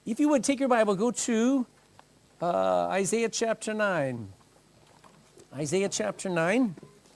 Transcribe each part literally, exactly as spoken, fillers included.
If you would take your Bible, go to uh, Isaiah chapter nine. Isaiah chapter nine.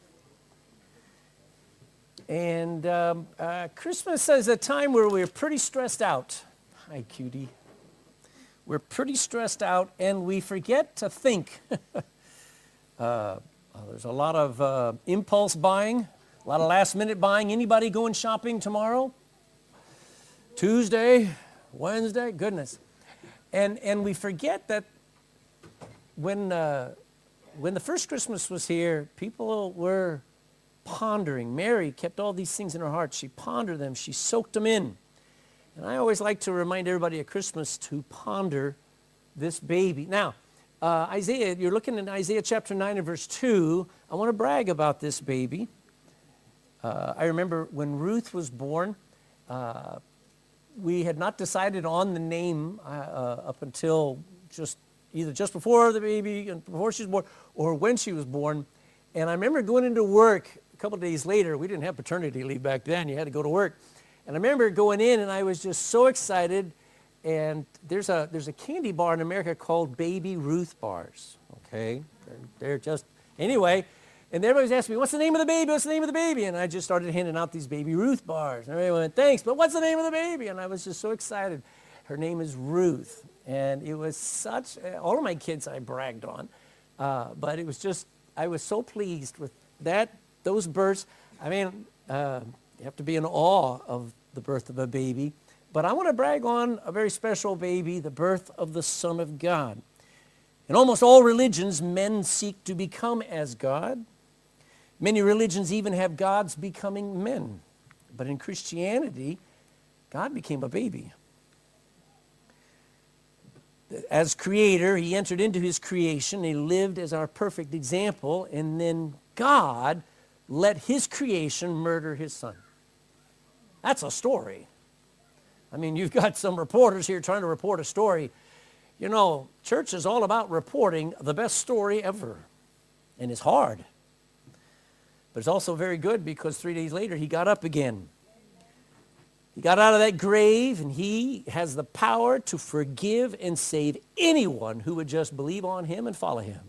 And um, uh, Christmas is a time where we're pretty stressed out. Hi, cutie. We're pretty stressed out, and we forget to think. uh, there's a lot of uh, impulse buying, a lot of last-minute buying. Anybody going shopping tomorrow? Tuesday? Wednesday? Goodness. And and we forget that when uh, when the first Christmas was here, people were pondering. Mary kept all these things in her heart. She pondered them. She soaked them in. And I always like to remind everybody at Christmas to ponder this baby. Now, uh, Isaiah, you're looking at Isaiah chapter nine and verse two. I want to brag about this baby. Uh, I remember when Ruth was born, uh, we had not decided on the name uh, uh, up until just either just before the baby, and before she was born, or when she was born. And I remember going into work a couple of days later. We didn't have paternity leave back then. You had to go to work. And I remember going in, and I was just so excited. And there's a there's a candy bar in America called Baby Ruth bars. Okay, they're, they're just anyway. And everybody was asking me, "What's the name of the baby? What's the name of the baby?" And I just started handing out these Baby Ruth bars. And everyone went, "Thanks, but what's the name of the baby?" And I was just so excited. Her name is Ruth, and it was such. All of my kids I bragged on, uh, but it was just I was so pleased with that. Those births. I mean. Uh, You have to be in awe of the birth of a baby. But I want to brag on a very special baby, the birth of the Son of God. In almost all religions, men seek to become as God. Many religions even have gods becoming men. But in Christianity, God became a baby. As creator, he entered into his creation. He lived as our perfect example. And then God let his creation murder his son. That's a story. I mean, you've got some reporters here trying to report a story. You know, church is all about reporting the best story ever. And it's hard. But it's also very good because three days later, he got up again. He got out of that grave, and he has the power to forgive and save anyone who would just believe on him and follow him.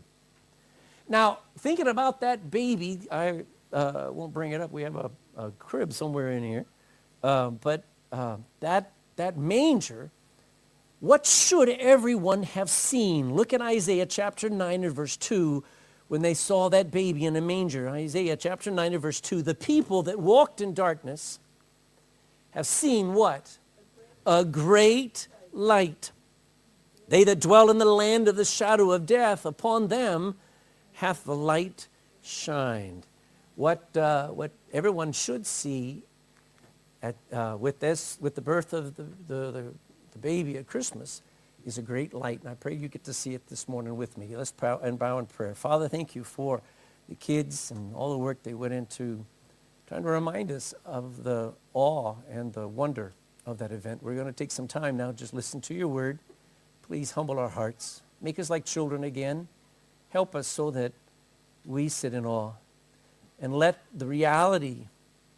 Now, thinking about that baby, I uh, won't bring it up. We have a, a crib somewhere in here. Uh, but uh, that that manger, what should everyone have seen? Look at Isaiah chapter nine and verse two when they saw that baby in a manger. Isaiah chapter nine and verse two. The people that walked in darkness have seen what? A great light. They that dwell in the land of the shadow of death, upon them hath the light shined. What uh, what everyone should see At, uh, with this, with the birth of the, the, the, the baby at Christmas, is a great light. And I pray you get to see it this morning with me. Let's bow and bow in prayer. Father, thank you for the kids and all the work they went into trying to remind us of the awe and the wonder of that event. We're going to take some time now, just listen to your word. Please humble our hearts. Make us like children again. Help us so that we sit in awe. And let the reality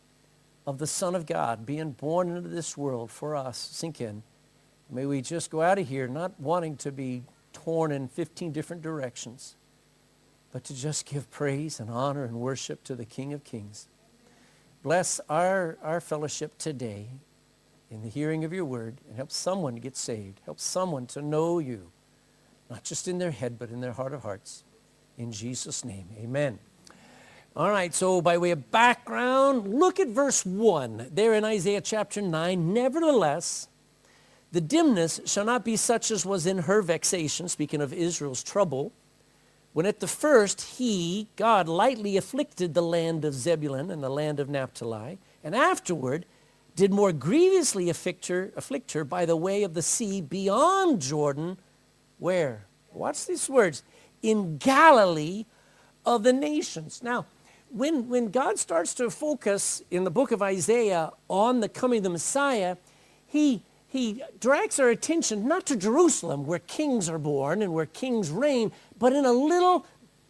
of the Son of God being born into this world for us sink in. May we just go out of here not wanting to be torn in fifteen different directions, but to just give praise and honor and worship to the King of Kings. Bless our, our fellowship today in the hearing of your word, and help someone to get saved. Help someone to know you, not just in their head, but in their heart of hearts. In Jesus' name, amen. All right, so by way of background, look at verse one there in Isaiah chapter nine. Nevertheless, the dimness shall not be such as was in her vexation, speaking of Israel's trouble, when at the first he, God, lightly afflicted the land of Zebulun and the land of Naphtali, and afterward did more grievously afflict her, afflict her by the way of the sea beyond Jordan, where? Watch these words, in Galilee of the nations. Now, When, when God starts to focus in the book of Isaiah on the coming of the Messiah, he, he directs our attention not to Jerusalem, where kings are born and where kings reign, but in a little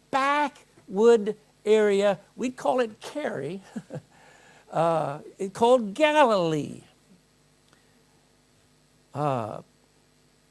backwood area. We'd call it Cary, uh, it's called Galilee. Uh,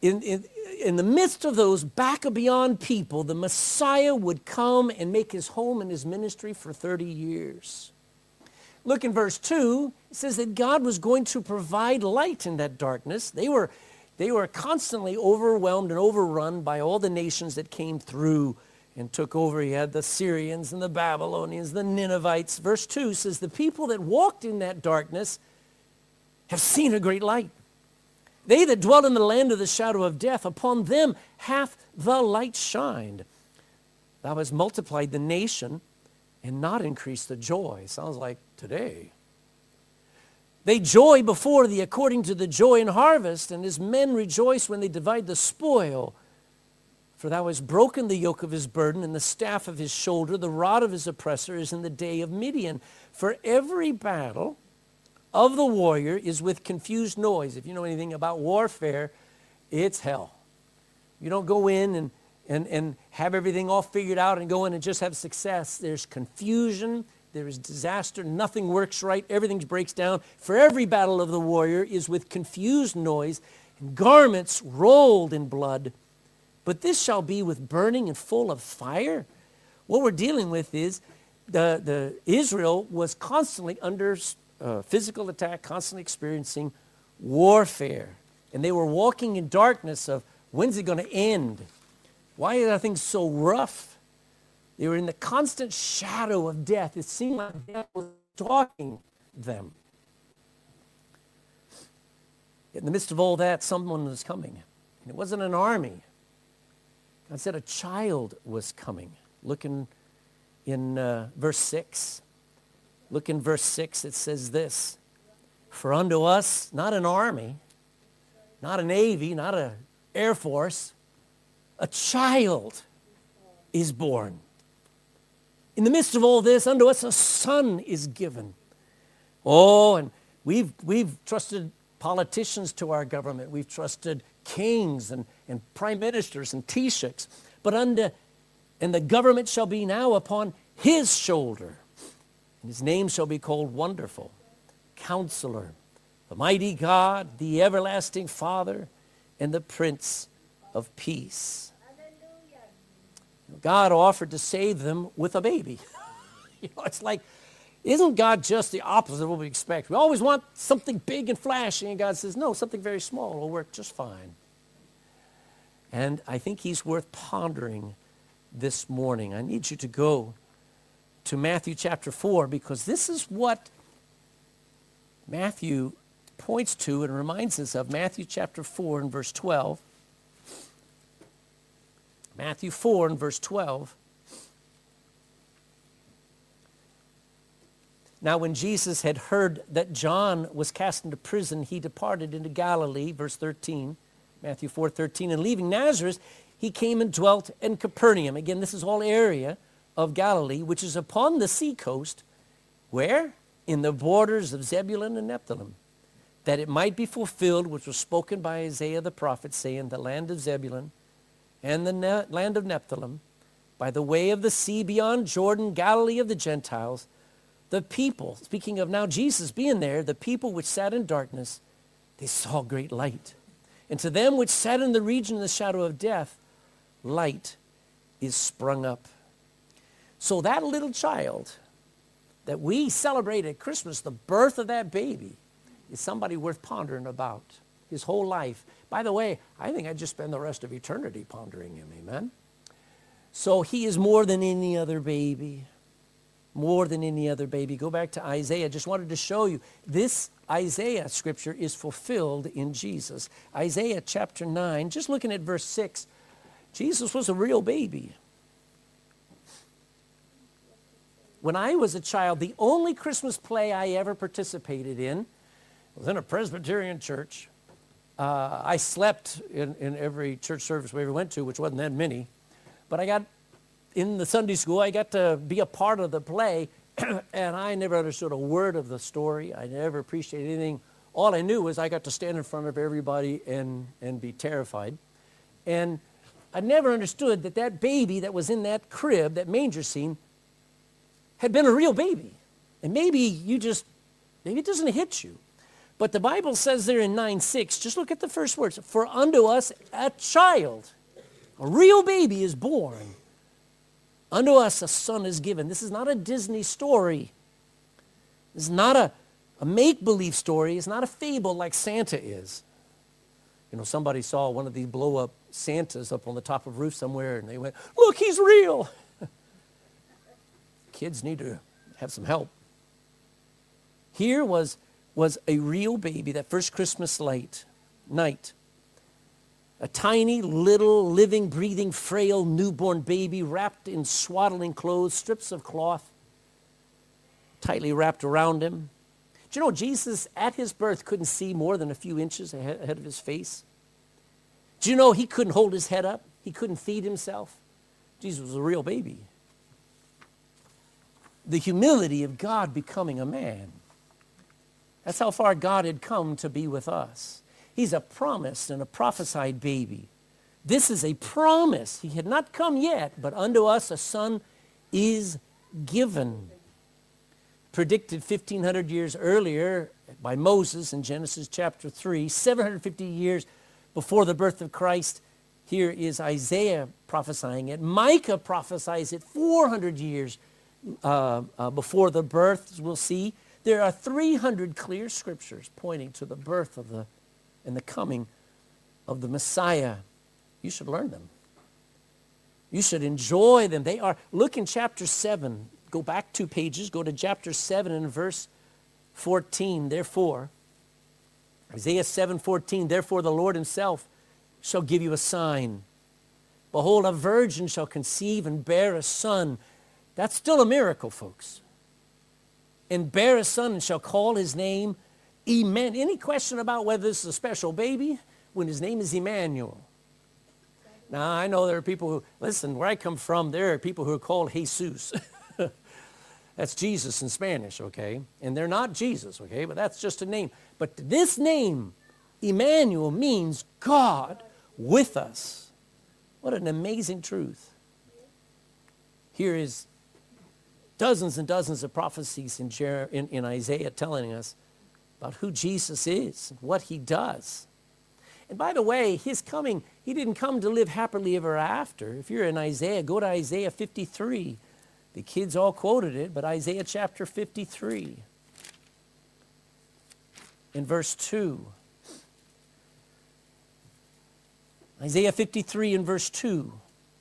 in, in, in the midst of those back and beyond people, the Messiah would come and make his home and his ministry for thirty years. Look in verse two, it says that God was going to provide light in that darkness. They were, they were constantly overwhelmed and overrun by all the nations that came through and took over. He had the Syrians and the Babylonians, the Ninevites. Verse two says, the people that walked in that darkness have seen a great light. They that dwell in the land of the shadow of death, upon them hath the light shined. Thou hast multiplied the nation and not increased the joy. Sounds like today. They joy before thee according to the joy in harvest, and his men rejoice when they divide the spoil. For thou hast broken the yoke of his burden and the staff of his shoulder. The rod of his oppressor is in the day of Midian. For every battle of the warrior is with confused noise. If you know anything about warfare, it's hell. You don't go in and, and, and have everything all figured out and go in and just have success. There's confusion. There is disaster. Nothing works right. Everything breaks down. For every battle of the warrior is with confused noise and garments rolled in blood. But this shall be with burning and full of fire. What we're dealing with is the, the Israel was constantly under Uh, physical attack, constantly experiencing warfare. And they were walking in darkness of, when's it going to end? Why are things so rough? They were in the constant shadow of death. It seemed like death was stalking them. In the midst of all that, someone was coming. And it wasn't an army. God said a child was coming. Look in, in uh, verse six. Look in verse six, it says this, for unto us, not an army, not a navy, not an air force, a child is born. In the midst of all this, unto us a son is given. Oh, and we've, we've trusted politicians to our government. We've trusted kings and, and prime ministers and Taoiseachs. But unto, and the government shall be now upon his shoulder. And his name shall be called Wonderful, Counselor, the Mighty God, the Everlasting Father, and the Prince of Peace. God offered to save them with a baby. You know, it's like, isn't God just the opposite of what we expect? We always want something big and flashy, and God says, no, something very small will work just fine. And I think he's worth pondering this morning. I need you to go to Matthew chapter four, because this is what Matthew points to and reminds us of. Matthew chapter four and verse twelve. Matthew four and verse twelve. Now when Jesus had heard that John was cast into prison, he departed into Galilee, verse thirteen, Matthew four thirteen, and leaving Nazareth, he came and dwelt in Capernaum. Again, this is all area of Galilee, which is upon the sea coast, where? In the borders of Zebulun and Nephthalim, that it might be fulfilled, which was spoken by Isaiah the prophet, saying, the land of Zebulun and the ne- land of Nephthalim, by the way of the sea beyond Jordan, Galilee of the Gentiles, the people, speaking of now Jesus being there, the people which sat in darkness, they saw great light. And to them which sat in the region of the shadow of death, light is sprung up. So that little child that we celebrate at Christmas, the birth of that baby, is somebody worth pondering about his whole life. By the way, I think I'd just spend the rest of eternity pondering him, amen? So he is more than any other baby, more than any other baby. Go back to Isaiah. Just wanted to show you, this Isaiah scripture is fulfilled in Jesus. Isaiah chapter nine, just looking at verse six, Jesus was a real baby. When I was a child, the only Christmas play I ever participated in was in a Presbyterian church. Uh, I slept in, in every church service we ever went to, which wasn't that many. But I got, in the Sunday school, I got to be a part of the play, and I never understood a word of the story. I never appreciated anything. All I knew was I got to stand in front of everybody and, and be terrified. And I never understood that that baby that was in that crib, that manger scene, had been a real baby. And maybe you just, maybe it doesn't hit you. But the Bible says there in nine six, just look at the first words. For unto us a child, a real baby is born. Unto us a son is given. This is not a Disney story. This is not a, a make-believe story. It's not a fable like Santa is. You know, somebody saw one of these blow-up Santas up on the top of a roof somewhere, and they went, look, he's real. Kids need to have some help. Here was, was a real baby, that first Christmas light, night. A tiny, little, living, breathing, frail, newborn baby wrapped in swaddling clothes, strips of cloth, tightly wrapped around him. Do you know Jesus, at his birth, couldn't see more than a few inches ahead of his face? Do you know he couldn't hold his head up? He couldn't feed himself? Jesus was a real baby. The humility of God becoming a man. That's how far God had come to be with us. He's a promised and a prophesied baby. This is a promise. He had not come yet, but unto us a son is given. Predicted fifteen hundred years earlier by Moses in Genesis chapter three, seven hundred fifty years before the birth of Christ. Here is Isaiah prophesying it. Micah prophesies it four hundred years uh, uh, before the birth, as we'll see. There are three hundred clear scriptures pointing to the birth of the and the coming of the Messiah. You should learn them. You should enjoy them. They are, look in chapter seven. Go back two pages. Go to chapter seven and verse fourteen. Therefore, Isaiah seven fourteen. Therefore the Lord himself shall give you a sign. Behold, a virgin shall conceive and bear a son. That's still a miracle, folks. And bear a son and shall call his name Emmanuel. Any question about whether this is a special baby? When his name is Emmanuel. Now, I know there are people who, listen, where I come from, there are people who are called Jesus. That's Jesus in Spanish, okay? And they're not Jesus, okay? But that's just a name. But this name, Emmanuel, means God with us. What an amazing truth. Here is dozens and dozens of prophecies in, Jer- in, in Isaiah telling us about who Jesus is, what he does. And by the way, his coming, he didn't come to live happily ever after. If you're in Isaiah, go to Isaiah fifty-three. The kids all quoted it, but Isaiah chapter fifty-three, in verse two. Isaiah fifty-three in verse two.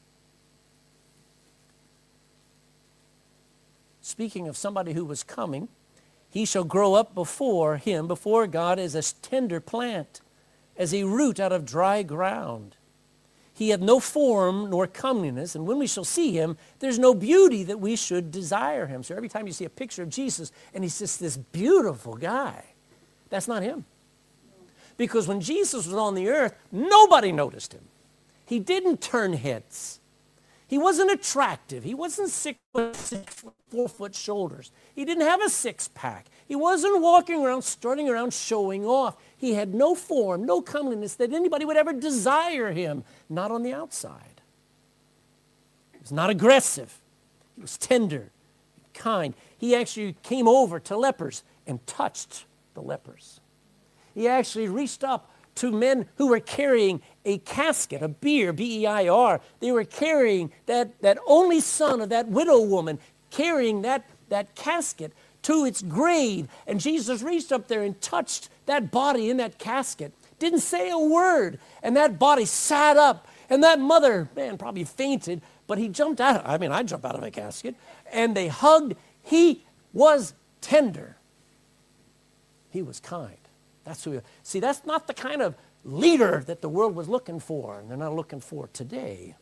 Speaking of somebody who was coming, he shall grow up before him, before God, as a tender plant, as a root out of dry ground. He hath no form nor comeliness, and when we shall see him, there's no beauty that we should desire him. So every time you see a picture of Jesus, and he's just this beautiful guy, that's not him. Because when Jesus was on the earth, nobody noticed him. He didn't turn heads. He wasn't attractive. He wasn't six foot, six foot, four foot shoulders. He didn't have a six pack. He wasn't walking around, strutting around, showing off. He had no form, no comeliness that anybody would ever desire him. Not on the outside. He was not aggressive. He was tender, kind. He actually came over to lepers and touched the lepers. He actually reached up to men who were carrying a casket, a bier, B E I R. They were carrying that, that only son of that widow woman, carrying that, that casket to its grave. And Jesus reached up there and touched that body in that casket. Didn't say a word. And that body sat up. And that mother, man, probably fainted. But he jumped out. I mean, I'd jump out of a casket. And they hugged. He was tender. He was kind. That's who. See, that's not the kind of leader that the world was looking for, and they're not looking for today.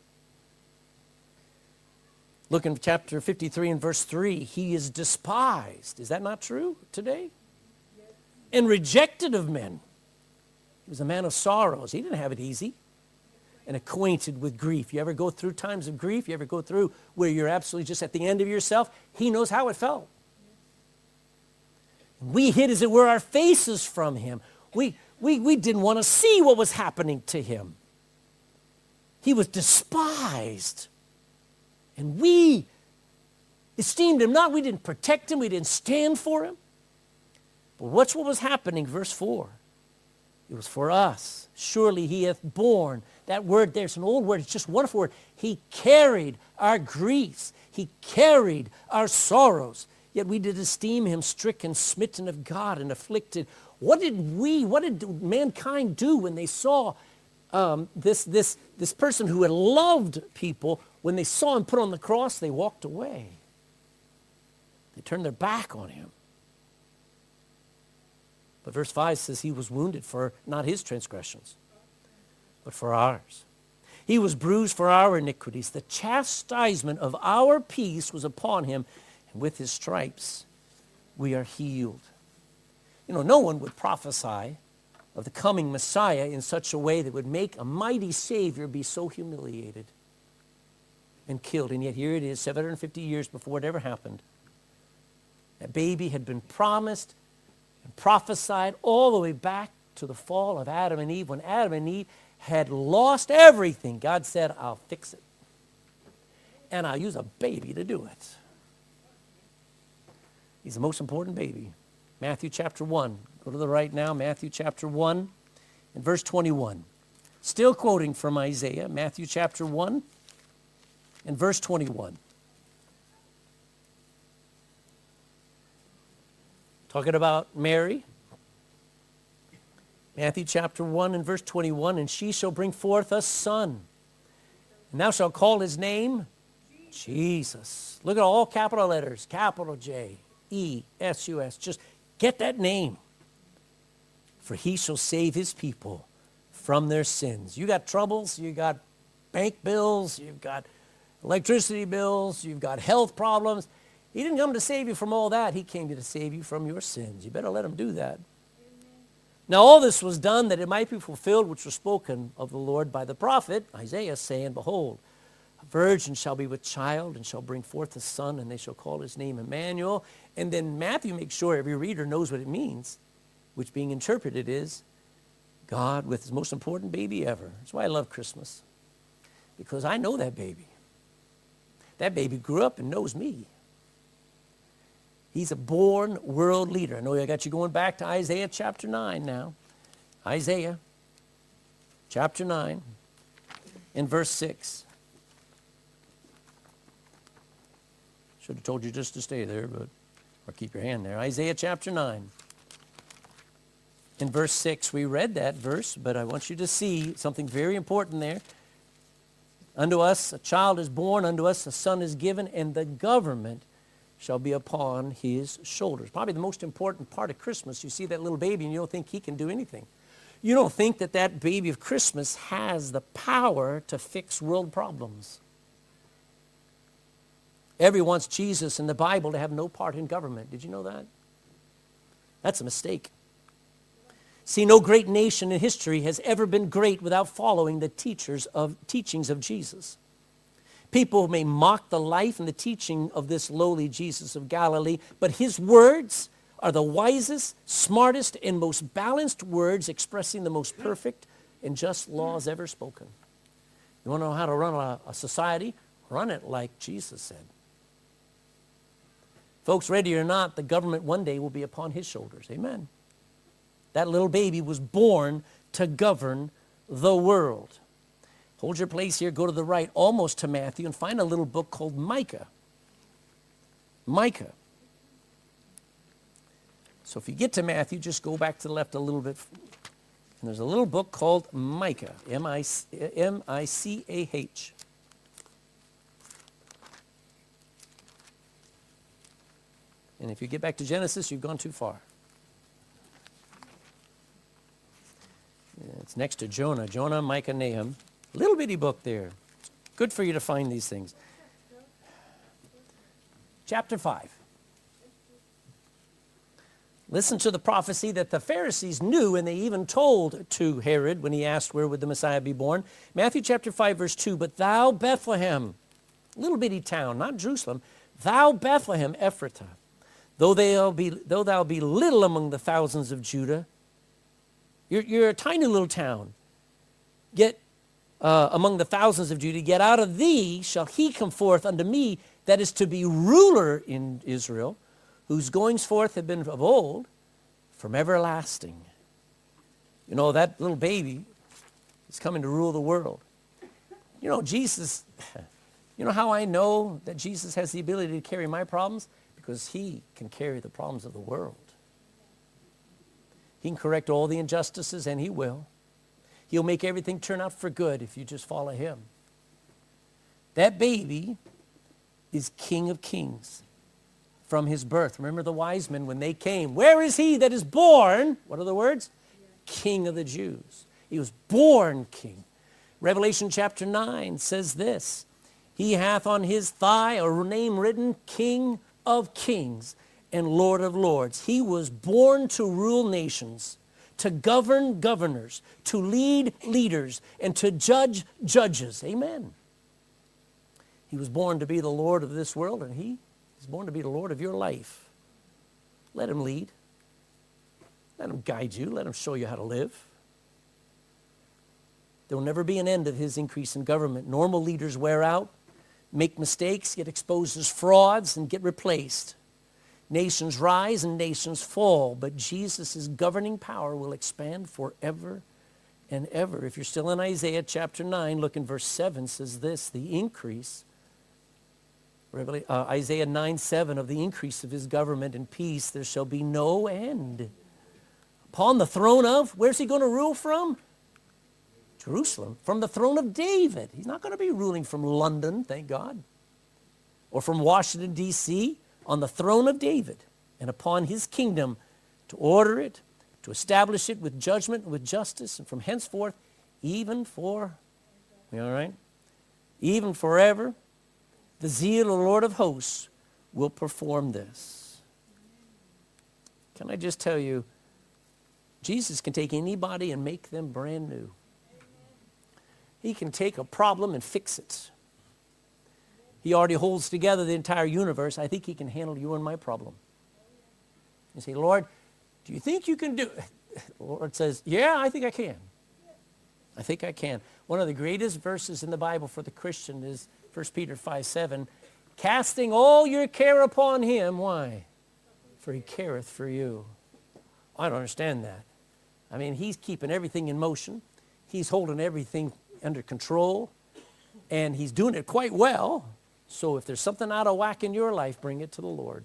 Look in chapter fifty-three and verse three. He is despised. Is that not true today? Yes. And rejected of men. He was a man of sorrows. He didn't have it easy. And acquainted with grief. You ever go through times of grief? You ever go through where you're absolutely just at the end of yourself? He knows how it felt. We hid, as it were, our faces from him. We, we, we didn't want to see what was happening to him. He was despised. And we esteemed him not. We didn't protect him. We didn't stand for him. But what's what was happening? Verse four. It was for us. Surely he hath borne. That word there's an old word. It's just a wonderful word. He carried our griefs. He carried our sorrows. Yet we did esteem him stricken, smitten of God, and afflicted. What did we, what did mankind do when they saw um, this, this, this person who had loved people? When they saw him put on the cross, they walked away. They turned their back on him. But verse five says he was wounded for not his transgressions, but for ours. He was bruised for our iniquities. The chastisement of our peace was upon him, and with his stripes we are healed. You know, no one would prophesy of the coming Messiah in such a way that would make a mighty Savior be so humiliated and killed. And yet here it is, seven hundred fifty years before it ever happened. That baby had been promised and prophesied all the way back to the fall of Adam and Eve. When Adam and Eve had lost everything, God said, I'll fix it. And I'll use a baby to do it. He's the most important baby. Matthew chapter one. Go to the right now. Matthew chapter one and verse twenty-one. Still quoting from Isaiah. Matthew chapter one and verse twenty-one. Talking about Mary. Matthew chapter one and verse twenty-one. And she shall bring forth a son. And thou shalt call his name Jesus. Look at all capital letters. Capital J, E, S, U, S. Just get that name. For he shall save his people from their sins. You got troubles. You got bank bills. You've got electricity bills. You've got health problems. He didn't come to save you from all that. He came to save you from your sins. You better let him do that. Amen. Now all this was done that it might be fulfilled, which was spoken of the Lord by the prophet Isaiah, saying, Behold, a virgin shall be with child and shall bring forth a son, and they shall call his name Emmanuel. And then Matthew makes sure every reader knows what it means, which being interpreted is God with his most important baby ever. That's why I love Christmas, because I know that baby. That baby grew up and knows me. He's a born world leader. I know I got you going back to Isaiah chapter nine now. Isaiah chapter nine in verse six. Should have told you just to stay there, but or keep your hand there. Isaiah chapter nine. In verse six, we read that verse, but I want you to see something very important there. Unto us a child is born, unto us a son is given, and the government shall be upon his shoulders. Probably the most important part of Christmas. You see that little baby and you don't think he can do anything. You don't think that that baby of Christmas has the power to fix world problems. Everyone wants Jesus in the Bible to have no part in government. Did you know that? That's a mistake. See, no great nation in history has ever been great without following the teachers of teachings of Jesus. People may mock the life and the teaching of this lowly Jesus of Galilee, but his words are the wisest, smartest, and most balanced words expressing the most perfect and just laws ever spoken. You want to know how to run a, a society? Run it like Jesus said. Folks, ready or not, the government one day will be upon his shoulders. Amen. That little baby was born to govern the world. Hold your place here, go to the right, almost to Matthew, and find a little book called Micah. Micah. So if you get to Matthew, just go back to the left a little bit. And there's a little book called Micah, M I C A H. And if you get back to Genesis, you've gone too far. It's next to Jonah. Jonah, Micah, Nahum. Little bitty book there. Good for you to find these things. Chapter five. Listen to the prophecy that the Pharisees knew, and they even told to Herod when he asked where would the Messiah be born. Matthew chapter five, verse two. But thou, Bethlehem, little bitty town, not Jerusalem, thou, Bethlehem, Ephratah, though thou be, though thou be little among the thousands of Judah, you're, you're a tiny little town, yet Uh, among the thousands of Judah, yet out of thee shall he come forth unto me that is to be ruler in Israel, whose goings forth have been of old, from everlasting. You know, that little baby is coming to rule the world. You know, Jesus, you know how I know that Jesus has the ability to carry my problems? Because he can carry the problems of the world. He can correct all the injustices, and he will. He'll make everything turn out for good if you just follow him. That baby is King of Kings from his birth. Remember the wise men when they came. Where is he that is born? What are the words? King of the Jews. He was born king. Revelation chapter nine says this. He hath on his thigh a name written, King of Kings and Lord of Lords. He was born to rule nations, to govern governors, to lead leaders, and to judge judges. Amen. He was born to be the Lord of this world, and he is born to be the Lord of your life. Let him lead. Let him guide you. Let him show you how to live. There will never be an end of his increase in government. Normal leaders wear out, make mistakes, get exposed as frauds, and get replaced. Nations rise and nations fall, but Jesus' governing power will expand forever and ever. If you're still in Isaiah chapter nine, look in verse seven, says this, the increase, uh, Isaiah nine seven, of the increase of his government and peace, there shall be no end. Upon the throne of, where's he going to rule from? Jerusalem, from the throne of David. He's not going to be ruling from London, thank God, or from Washington, D C, on the throne of David, and upon his kingdom to order it, to establish it with judgment and with justice, and from henceforth, even for, you all right? Even forever, the zeal of the Lord of hosts will perform this. Can I just tell you, Jesus can take anybody and make them brand new. He can take a problem and fix it. He already holds together the entire universe. I think he can handle you and my problem. You say, Lord, do you think you can do it? The Lord says, yeah, I think I can. I think I can. One of the greatest verses in the Bible for the Christian is First Peter five seven. Casting all your care upon him. Why? For he careth for you. I don't understand that. I mean, he's keeping everything in motion. He's holding everything under control, and he's doing it quite well. So if there's something out of whack in your life, bring it to the Lord.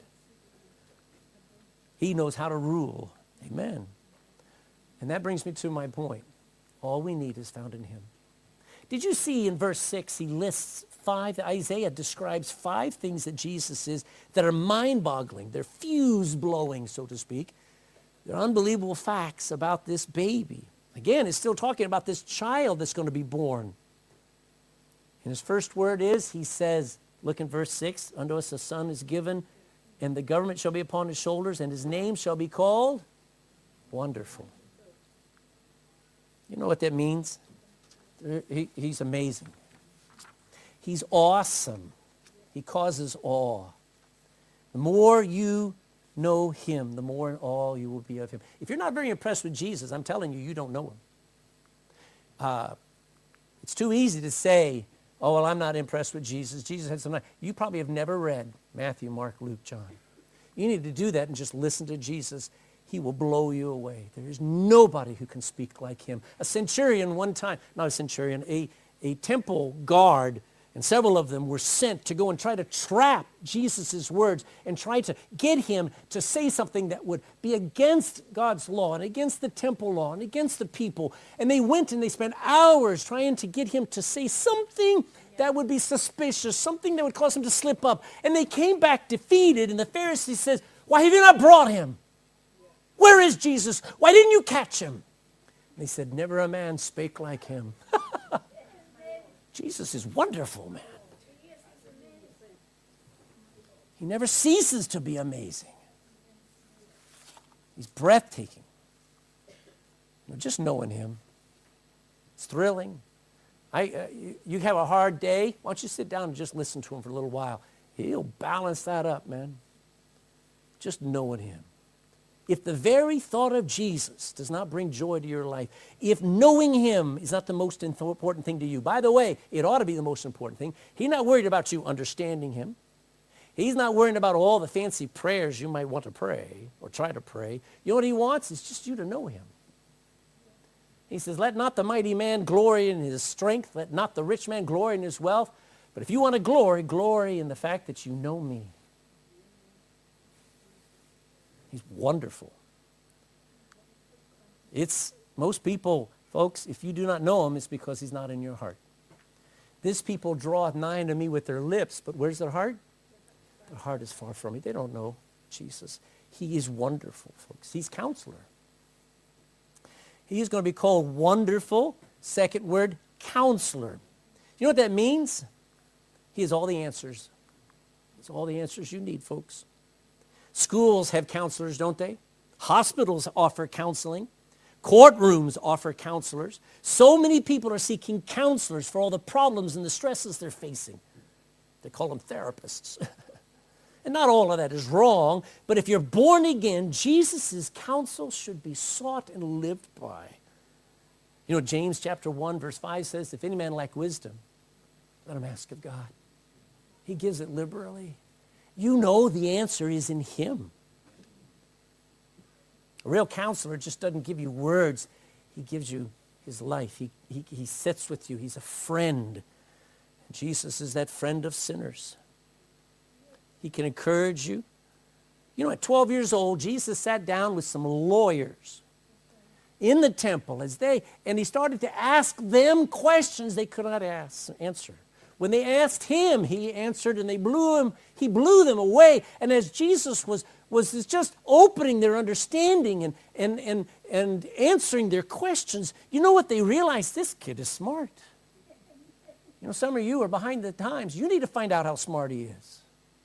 He knows how to rule. Amen. And that brings me to my point. All we need is found in him. Did you see in verse six, he lists five, Isaiah describes five things that Jesus is that are mind-boggling. They're fuse-blowing, so to speak. They're unbelievable facts about this baby. Again, it's still talking about this child that's going to be born. And his first word is, he says, look in verse six, unto us a son is given, and the government shall be upon his shoulders, and his name shall be called Wonderful. You know what that means? He, he's amazing. He's awesome. He causes awe. The more you know him, the more in awe you will be of him. If you're not very impressed with Jesus, I'm telling you, you don't know him. Uh, it's too easy to say, oh, well, I'm not impressed with Jesus. Jesus had some... You probably have never read Matthew, Mark, Luke, John. You need to do that and just listen to Jesus. He will blow you away. There is nobody who can speak like him. A centurion one time, not a centurion, a, a temple guard, and several of them were sent to go and try to trap Jesus' words and try to get him to say something that would be against God's law and against the temple law and against the people. And they went and they spent hours trying to get him to say something that would be suspicious, something that would cause him to slip up. And they came back defeated, and the Pharisee says, why have you not brought him? Where is Jesus? Why didn't you catch him? And they said, never a man spake like him. Jesus is wonderful, man. He never ceases to be amazing. He's breathtaking. You know, just knowing him, it's thrilling. I, uh, you, you have a hard day, why don't you sit down and just listen to him for a little while. He'll balance that up, man. Just knowing him. If the very thought of Jesus does not bring joy to your life, if knowing him is not the most important thing to you, by the way, it ought to be the most important thing. He's not worried about you understanding him. He's not worrying about all the fancy prayers you might want to pray or try to pray. You know what he wants? It's just you to know him. He says, let not the mighty man glory in his strength. Let not the rich man glory in his wealth. But if you want to glory, glory in the fact that you know me. He's wonderful. It's, most people, folks, if you do not know him, it's because he's not in your heart. This people draweth nigh unto me with their lips, but where's their heart? Their heart is far from me. They don't know Jesus. He is wonderful, folks. He's Counselor. He is going to be called Wonderful. Second word, Counselor. You know what that means? He has all the answers. It's all the answers you need, folks. Schools have counselors, don't they? Hospitals offer counseling. Courtrooms offer counselors. So many people are seeking counselors for all the problems and the stresses they're facing. They call them therapists. And not all of that is wrong, but if you're born again, Jesus' counsel should be sought and lived by. You know, James chapter one, verse five says, if any man lack wisdom, let him ask of God. He gives it liberally. You know the answer is in him. A real counselor just doesn't give you words. He gives you his life. He, he, he sits with you. He's a friend. And Jesus is that friend of sinners. He can encourage you. You know, at twelve years old, Jesus sat down with some lawyers in the temple as they, and he started to ask them questions they could not ask, answer. When they asked him, he answered, and they blew him, he blew them away. And as Jesus was, was just opening their understanding and, and, and, and answering their questions, you know what they realized? This kid is smart. You know, some of you are behind the times. You need to find out how smart he is.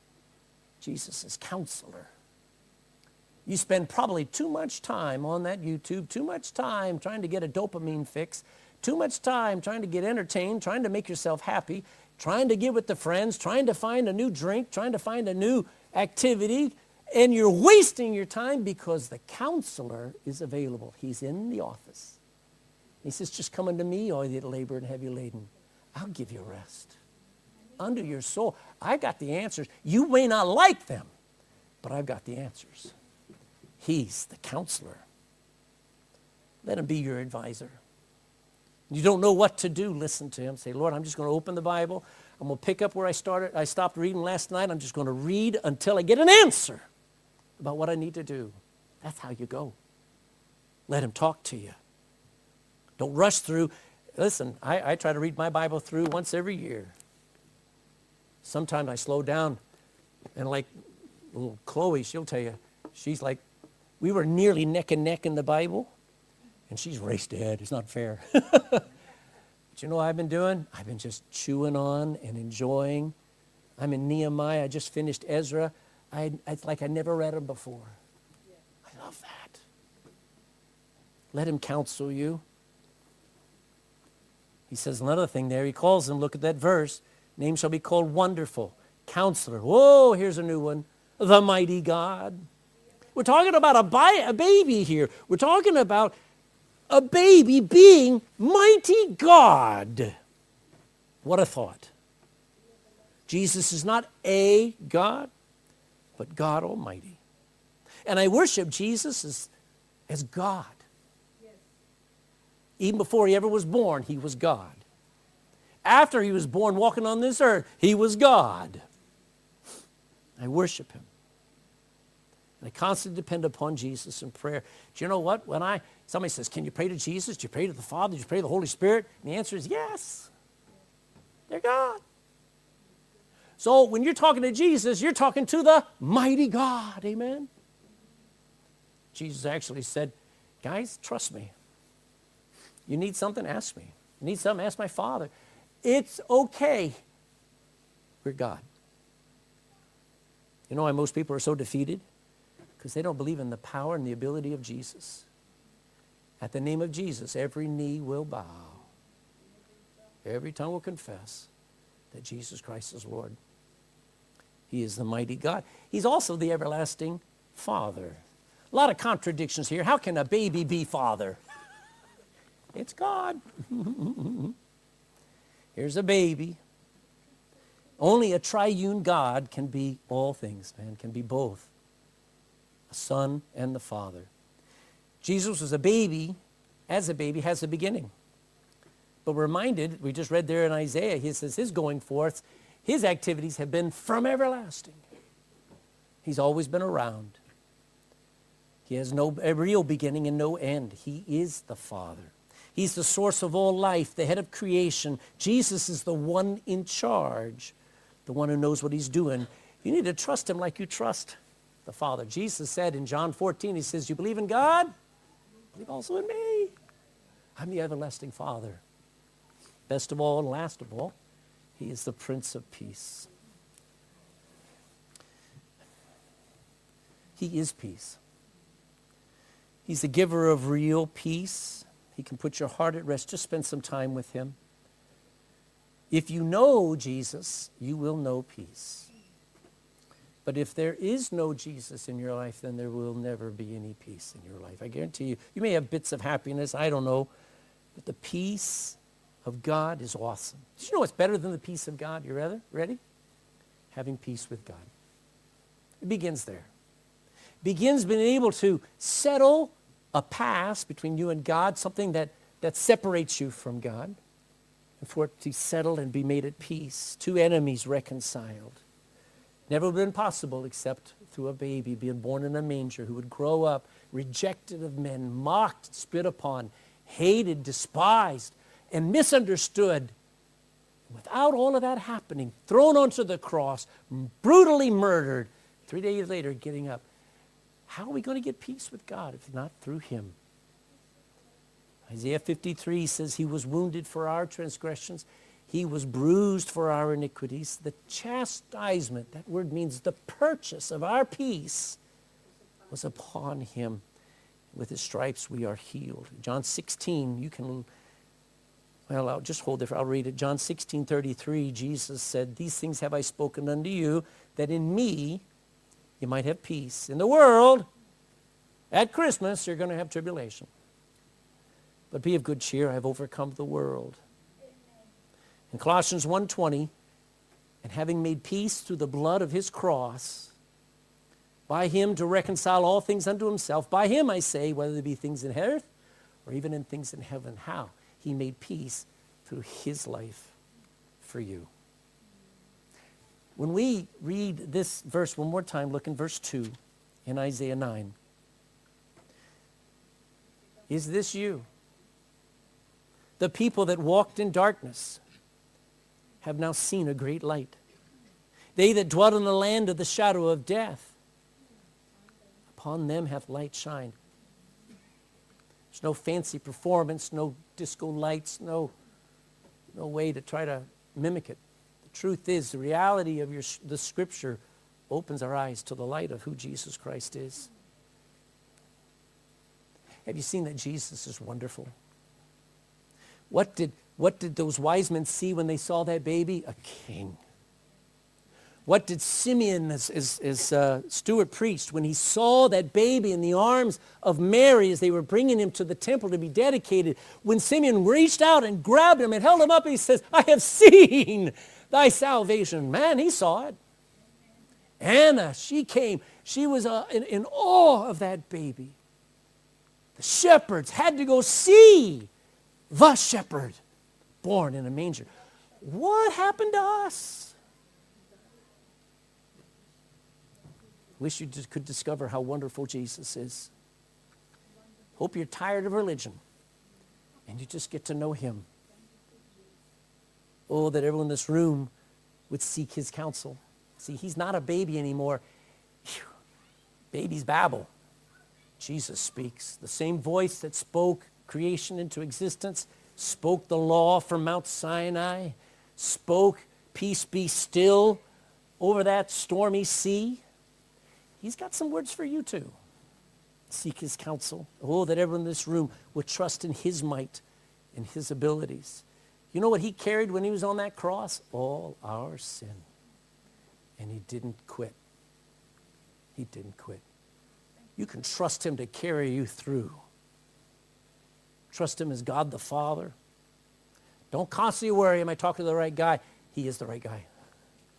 Jesus is Counselor. You spend probably too much time on that YouTube, too much time trying to get a dopamine fix, too much time trying to get entertained, trying to make yourself happy, trying to get with the friends, trying to find a new drink, trying to find a new activity, and you're wasting your time because the Counselor is available. He's in the office. He says, just come unto me, all ye that labor and heavy laden. I'll give you rest. Unto your soul. I got the answers. You may not like them, but I've got the answers. He's the Counselor. Let him be your advisor. You don't know what to do, listen to him. Say, Lord, I'm just going to open the Bible. I'm going to pick up where I started. I stopped reading last night. I'm just going to read until I get an answer about what I need to do. That's how you go. Let him talk to you. Don't rush through. Listen, I, I try to read my Bible through once every year. Sometimes I slow down, and like little Chloe, she'll tell you, she's like, we were nearly neck and neck in the Bible, and she's raced ahead. It's not fair. But you know what I've been doing? I've been just chewing on and enjoying. I'm in Nehemiah. I just finished Ezra. I, it's like I never read them before. I love that. Let him counsel you. He says another thing there. He calls him, look at that verse, name shall be called Wonderful, Counselor. Whoa, here's a new one. The Mighty God. We're talking about a, bi- a baby here. We're talking about a baby being mighty God. What a thought. Jesus is not a God, but God Almighty. And I worship Jesus as, as God. Even before he ever was born, he was God. After he was born walking on this earth, he was God. I worship him. And I constantly depend upon Jesus in prayer. Do you know what? When I somebody says, can you pray to Jesus? Do you pray to the Father? Do you pray to the Holy Spirit? And the answer is yes. They're God. So when you're talking to Jesus, you're talking to the mighty God. Amen? Jesus actually said, guys, trust me. You need something? Ask me. You need something? Ask my Father. It's okay. We're God. You know why most people are so defeated? Because they don't believe in the power and the ability of Jesus. At the name of Jesus, every knee will bow. Every tongue will confess that Jesus Christ is Lord. He is the mighty God. He's also the everlasting Father. A lot of contradictions here. How can a baby be Father? It's God. Here's a baby. Only a triune God can be all things, man, can be both. The Son and the Father. Jesus was a baby, as a baby, has a beginning. But we're reminded, we just read there in Isaiah, he says his going forth, his activities have been from everlasting. He's always been around. He has no a real beginning and no end. He is the Father. He's the source of all life, the head of creation. Jesus is the one in charge, the one who knows what he's doing. You need to trust him like you trust the Father. Jesus said in John fourteen, he says, you believe in God? Believe also in me. I'm the everlasting Father. Best of all and last of all, he is the Prince of Peace. He is peace. He's the giver of real peace. He can put your heart at rest. Just spend some time with him. If you know Jesus, you will know peace. But if there is no Jesus in your life, then there will never be any peace in your life. I guarantee you, you may have bits of happiness, I don't know, but the peace of God is awesome. Do you know what's better than the peace of God? You ready? Ready? Having peace with God. It begins there. It begins being able to settle a past between you and God, something that, that separates you from God, and for it to settle and be made at peace. Two enemies reconciled. Never been possible except through a baby being born in a manger who would grow up rejected of men, mocked, spit upon, hated, despised, and misunderstood. Without all of that happening, thrown onto the cross, brutally murdered, three days later getting up. How are we going to get peace with God if not through him? Isaiah fifty-three says he was wounded for our transgressions. He was bruised for our iniquities. The chastisement, that word means the purchase of our peace, was upon him. With his stripes we are healed. John sixteen, you can, well, I'll just hold it. I'll read it. John sixteen thirty-three, Jesus said, these things have I spoken unto you, that in me you might have peace. In the world, at Christmas, you're going to have tribulation. But be of good cheer, I have overcome the world. In Colossians one twenty, and having made peace through the blood of his cross, by him to reconcile all things unto himself. By him, I say, whether there be things in earth or even in things in heaven. How? He made peace through his life for you. When we read this verse one more time, look in verse two in Isaiah nine. Is this you? The people that walked in darkness have now seen a great light. They that dwelt in the land of the shadow of death, upon them hath light shined. There's no fancy performance, no disco lights, no, no way to try to mimic it. The truth is, the reality of your, the Scripture opens our eyes to the light of who Jesus Christ is. Have you seen that Jesus is wonderful? What did, what did those wise men see when they saw that baby? A king. What did Simeon, as, as, as uh, Stuart preached, when he saw that baby in the arms of Mary as they were bringing him to the temple to be dedicated, when Simeon reached out and grabbed him and held him up, he says, I have seen thy salvation. Man, he saw it. Anna, she came. She was uh, in, in awe of that baby. The shepherds had to go see the shepherd born in a manger. What happened to us? Wish you just could discover how wonderful Jesus is. Hope you're tired of religion and you just get to know him. Oh, that everyone in this room would seek his counsel. See, he's not a baby anymore. Phew. Babies babble. Jesus speaks. The same voice that spoke creation into existence, spoke the law from Mount Sinai, spoke peace be still over that stormy sea. He's got some words for you too. Seek his counsel. Oh, that everyone in this room would trust in his might and his abilities. You know what he carried when he was on that cross? All our sin. And he didn't quit. He didn't quit. You can trust him to carry you through. Trust him as God the Father. Don't constantly worry, am I talking to the right guy? He is the right guy.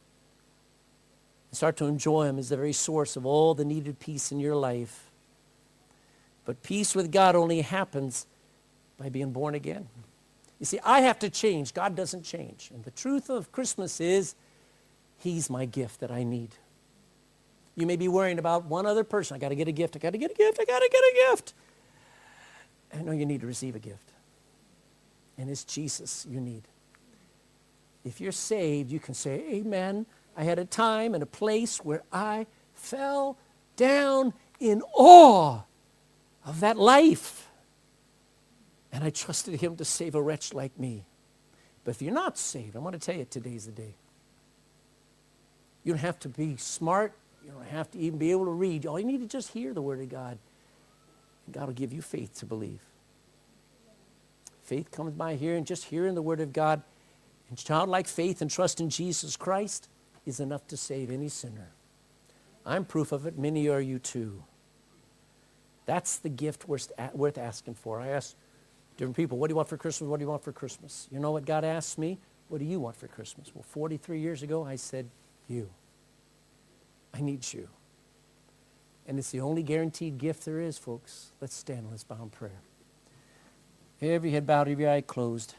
Start to enjoy him as the very source of all the needed peace in your life. But peace with God only happens by being born again. You see, I have to change. God doesn't change. And the truth of Christmas is he's my gift that I need. You may be worrying about one other person. I got to get a gift. I got to get a gift. I got to get a gift. I know you need to receive a gift. And it's Jesus you need. If you're saved, you can say, amen. I had a time and a place where I fell down in awe of that life. And I trusted him to save a wretch like me. But if you're not saved, I want to tell you today's the day. You don't have to be smart. You don't have to even be able to read. All you need to just hear the word of God. And God will give you faith to believe. Faith comes by hearing, just hearing the word of God. And childlike faith and trust in Jesus Christ is enough to save any sinner. I'm proof of it. Many are you too. That's the gift worth worth asking for. I ask different people, what do you want for Christmas? What do you want for Christmas? You know what God asked me? What do you want for Christmas? Well, forty-three years ago, I said, you. I need you. And it's the only guaranteed gift there is, folks. Let's stand and let's bow in prayer. Every head bowed, every eye closed.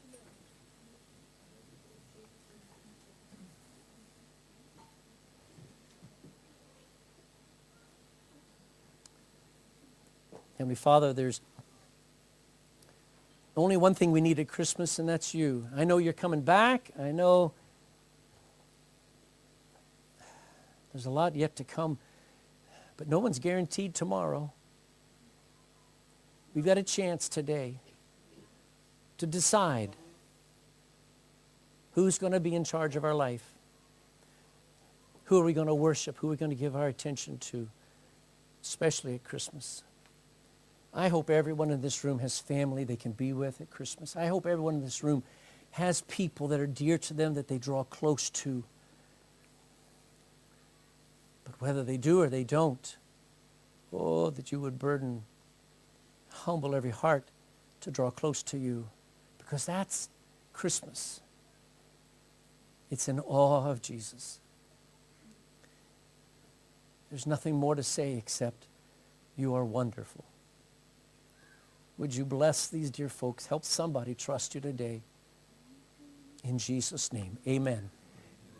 Heavenly Father, there's only one thing we need at Christmas, and that's you. I know you're coming back. I know there's a lot yet to come, but no one's guaranteed tomorrow. We've got a chance today to decide who's going to be in charge of our life. Who are we going to worship? Who are we going to give our attention to, especially at Christmas? I hope everyone in this room has family they can be with at Christmas. I hope everyone in this room has people that are dear to them that they draw close to. But whether they do or they don't, oh, that you would burden, humble every heart to draw close to you, because that's Christmas. It's in awe of Jesus. There's nothing more to say except you are wonderful. Would you bless these dear folks? Help somebody trust you today. In Jesus' name, amen.